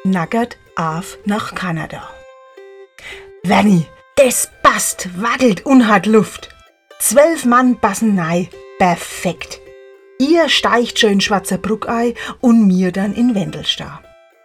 naggert auf nach Kanada. Werni, das passt, wackelt und hat Luft. 12 Mann passen rein, perfekt. Ihr steigt schon in Schwarzerbrück ein und mir dann in Wendelstad.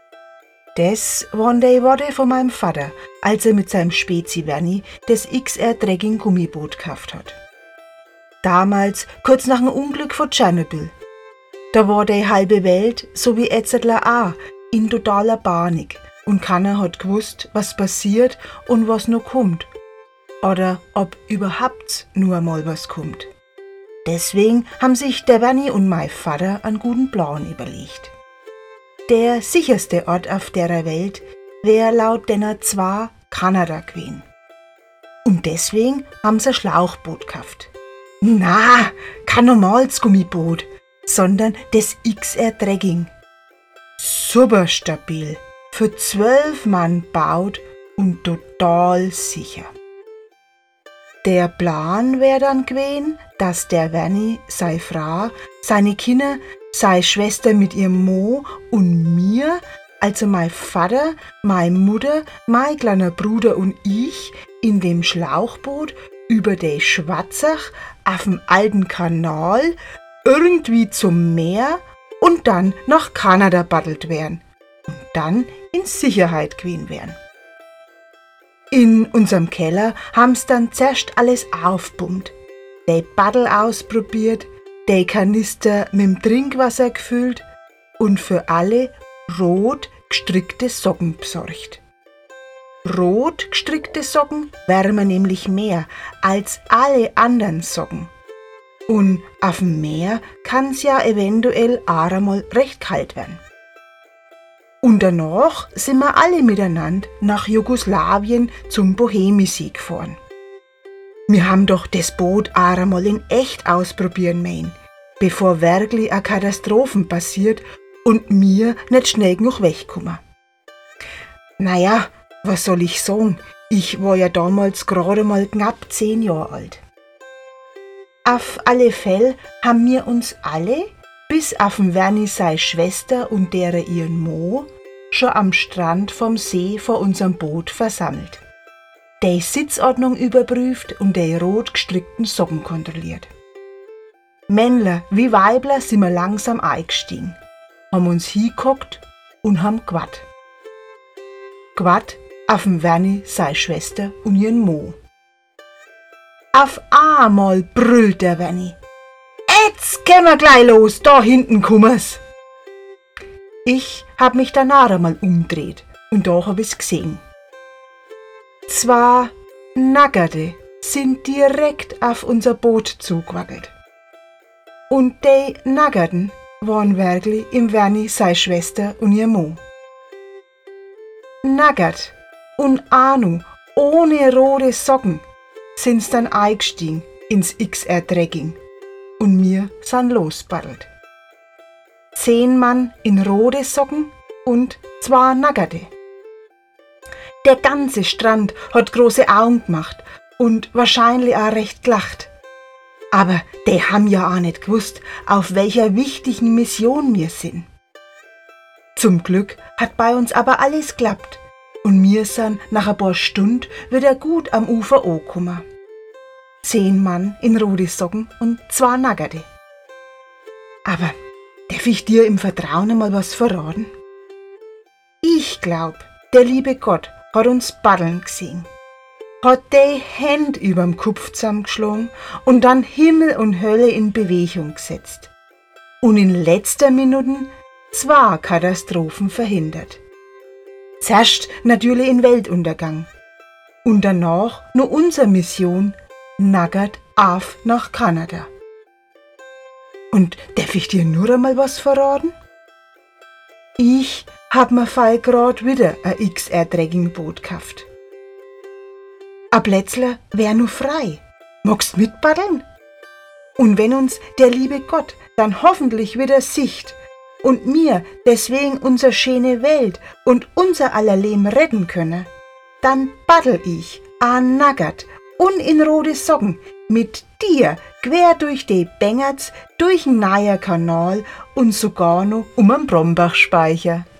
Das waren die Worte von meinem Vater, als er mit seinem Spezi Werni das XR Dragging Gummiboot gekauft hat. Damals, kurz nach dem Unglück von Tschernobyl. Da war die halbe Welt, so wie Etzertler auch, in totaler Panik und keiner hat gewusst, was passiert und was noch kommt. Oder ob überhaupt nur mal was kommt. Deswegen haben sich der Werni und mein Vater einen guten Plan überlegt. Der sicherste Ort auf der Welt wäre laut deiner zwei Kanada gewesen. Und deswegen haben sie ein Schlauchboot gekauft. Na, kein normales Gummiboot, sondern das XR Dragging. Super stabil, für 12 Mann baut und total sicher. Der Plan wäre dann gewesen, dass der Werni, seine Frau, seine Kinder, seine Schwester mit ihrem Mo und mir, also mein Vater, meine Mutter, mein kleiner Bruder und ich, in dem Schlauchboot über die Schwarzach auf dem alten Kanal irgendwie zum Meer und dann nach Kanada paddelt wären und dann in Sicherheit gewesen wären. In unserem Keller haben's dann zuerst alles aufpumpt, die Paddel ausprobiert, die Kanister mit dem Trinkwasser gefüllt und für alle rot gestrickte Socken besorgt. Rot gestrickte Socken wärmen nämlich mehr als alle anderen Socken. Und auf dem Meer kann's ja eventuell auch einmal recht kalt werden. Und danach sind wir alle miteinander nach Jugoslawien zum Bohemisee gefahren. Wir haben doch das Boot auch einmal in echt ausprobieren wollen, bevor wirklich eine Katastrophe passiert und wir nicht schnell genug wegkommen. Naja, was soll ich sagen? Ich war ja damals gerade mal knapp 10 Jahre alt. Auf alle Fälle haben wir uns alle, bis auf den Werni seine Schwester und derer ihren Mo, schon am Strand vom See vor unserem Boot versammelt. Die Sitzordnung überprüft und die rot gestrickten Socken kontrolliert. Männler wie Weibler sind wir langsam eingestiegen, haben uns hingehockt und haben gewartet. Gewartet auf den Werni, seine Schwester und ihren Mo. Auf einmal brüllt der Werni. Jetzt gehen wir gleich los, da hinten kummer's. Ich hab mich danach einmal umgedreht und da hab ich's gesehen. 2 Naggerte sind direkt auf unser Boot zugewackelt. Und die Naggerten waren wirklich im Werni, seine Schwester und ihr Mo. Naggert und Anu ohne rote Socken sind's dann eingestiegen ins XR Dragging und mir sind lospaddelt. 10 Mann in rote Socken und 2 Naggerte. Der ganze Strand hat große Augen gemacht und wahrscheinlich auch recht gelacht. Aber die haben ja auch nicht gewusst, auf welcher wichtigen Mission wir sind. Zum Glück hat bei uns aber alles geklappt und wir sind nach ein paar Stunden wieder gut am Ufer angekommen. 10 Mann in rote Socken und 2 Naggerte. Aber darf ich dir im Vertrauen einmal was verraten? Ich glaub, der liebe Gott hat uns paddeln gesehen, hat die Hände überm Kopf zusammengeschlagen und dann Himmel und Hölle in Bewegung gesetzt und in letzter Minute 2 Katastrophen verhindert. Zuerst natürlich in Weltuntergang und danach nur unsere Mission naggert auf nach Kanada. Und darf ich dir nur einmal was verraten? Ich hab mir fein grad wieder ein XR Dragging Boot gekauft. A Plätzler wär nur frei. Magst mitpaddeln? Und wenn uns der liebe Gott dann hoffentlich wieder sicht und mir deswegen unsere schöne Welt und unser aller Leben retten könne, dann paddel ich an naggert und in rote Socken mit dir quer durch die Bengerts, durch den Neier Kanal und sogar noch um den Brombachspeicher.